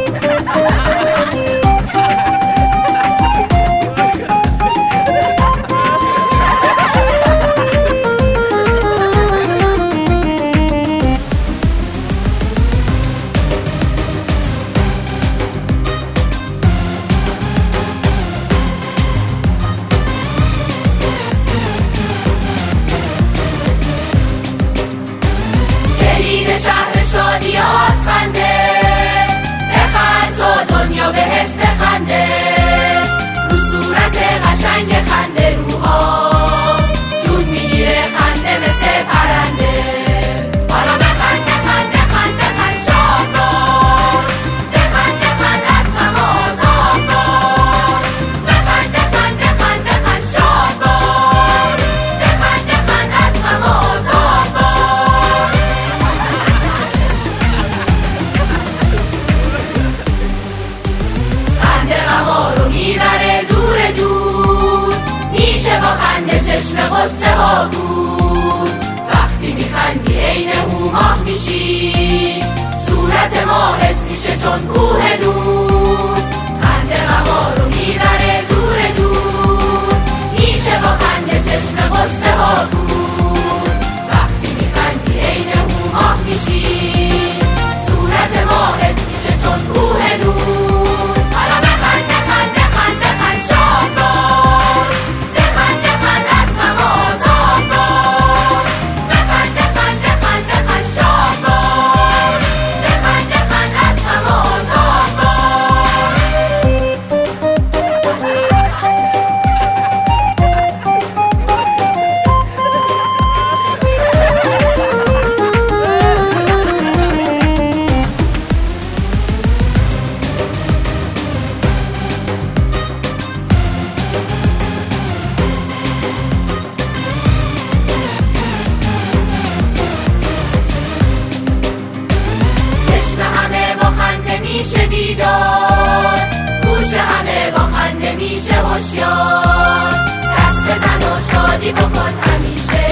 شهر شادی آسفنده، بخند تا دنیا بهت بخنده، رو صورت قشنگ خنده روها جون میگیره خنده مثل پرنده. حالا بخند بخند بخند بخند شاد باش، بخند بخند از غم آزاد باش، بخند بخند بخند بخند شاد باش، بخند بخند از غم آزاد باش. میبره دور دور، میشه با خنده چشم قصه ها بود. وقتی میخندی عین ماه میشی، صورت ماهت میشه چون کوه نور. خنده غما رو میبره دور دور، میشه با خنده چشم قصه ها بود. وقتی میخندی عین ماه میشی، صورت ماهت میشه چون کوه نور. میشه بیدار، گوش همه با خنده میشه هوشیار. دست بزن و شادی بکن همیشه،